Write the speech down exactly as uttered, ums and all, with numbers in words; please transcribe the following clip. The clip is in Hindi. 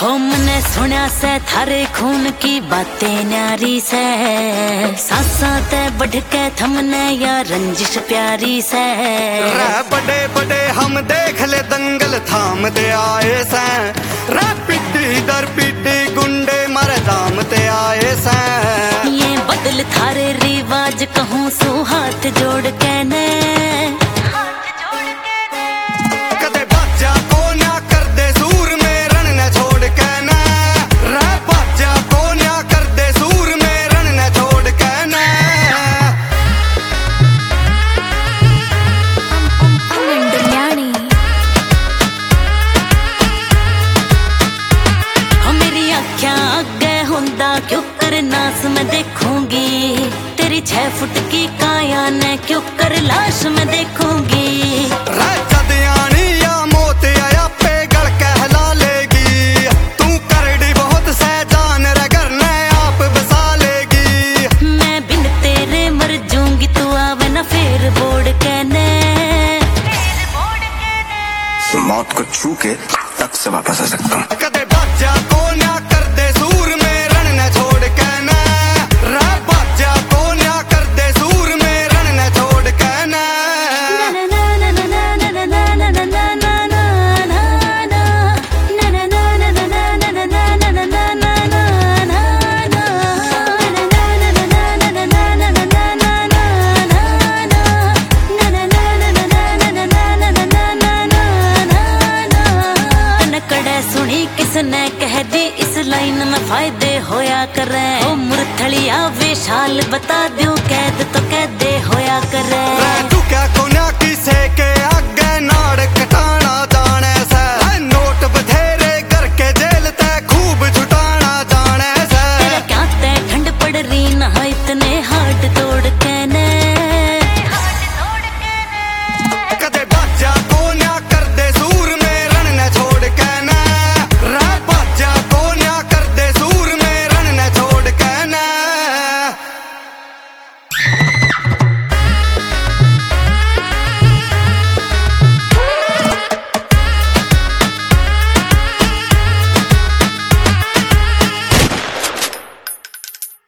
हमने सुना से थारे खून की बातें न्यारी से, सासा ते बढ़ के थमने या रंजिश प्यारी से। बड़े बड़े हम देख ले दंगल थाम दे आए से, रे पिटी दर पिटी गुंडे मारे दाम ते आए से। ये बदल थारे रिवाज कहूँ सु हाथ जोड़ के ने, कदे बाजा को ना कर दे सूर में रण न छोड़ के ना, रे बाजा को ना कर दे सूर में रण न छोड़ के ना। मेरी आँखें आगे हुंदा क्यों कर नास में देखूंगी, तेरी छह फुट की काया ने क्यों कर लाश में देखूंगी। जदियानी या मोत आया पे गल कहला लेगी, तू करड़ी बहुत सहजान रगर ने आप बसा लेगी। मैं बिन तेरे मर जाऊंगी तू आवे ना फिर बोड़ के ने, मौत को छू के तक से वापस आ सकता हूँ। कदे बाजा को ना कर दे सूर में रण न छोड़ के ना, रे बाजा को ना कर दे सूर में रण न छोड़ के ना। सुनी किसने कह दी इस लाइन में फायदे होया करे, ओ मुरथलिया विशाल बता दूं कैद तो कैदे होया करे।